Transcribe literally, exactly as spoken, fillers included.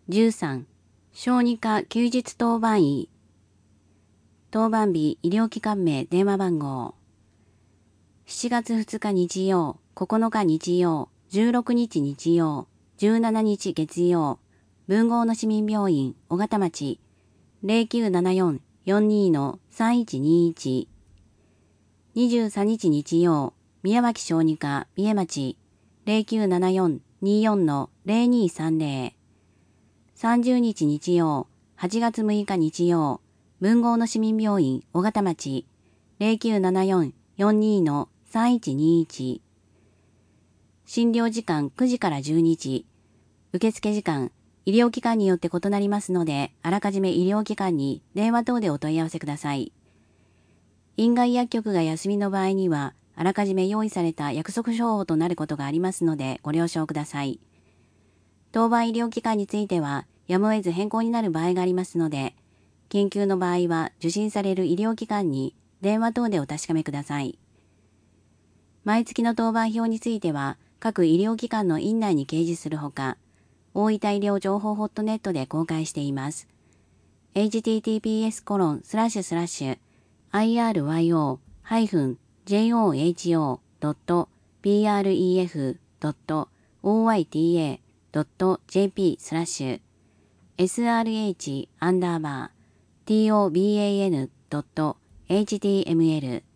じゅうさん、小児科休日当番医。当番日、医療機関名、電話番号。しちがつふつか日曜、ここのか日曜、じゅうろくにち日曜、じゅうしちにち月曜、文豪の市民病院、尾形町、ゼロきゅうななよん よんにー さんいちにいち。にじゅうさんにち日曜、宮脇小児科、三重町、ゼロきゅうななよん にーよん ゼロにーさんぜろ。さんじゅうにち日曜、はちがつむいか日曜、文豪の市民病院、尾形町、ゼロきゅうななよん よんにー さんいちにいち。診療時間くじからじゅうにじ。受付時間、医療機関によって異なりますので、あらかじめ医療機関に電話等でお問い合わせください。院外薬局が休みの場合には、あらかじめ用意された約束処方となることがありますので、ご了承ください。当番医療機関については、やむを得ず変更になる場合がありますので、緊急の場合は受診される医療機関に電話等でお確かめください。毎月の当番表については、各医療機関の院内に掲示するほか、大分医療情報ホットネットで公開しています。エイチティーティーピーエスコロンスラッシュスラッシュアイアールワイオーハイフンジェイオーエイチオードットビーアールイーエフドットオーワイティーエードットジェーピースラッシュエスアールエイチアンダーバー トバン ドットエイチティーエムエル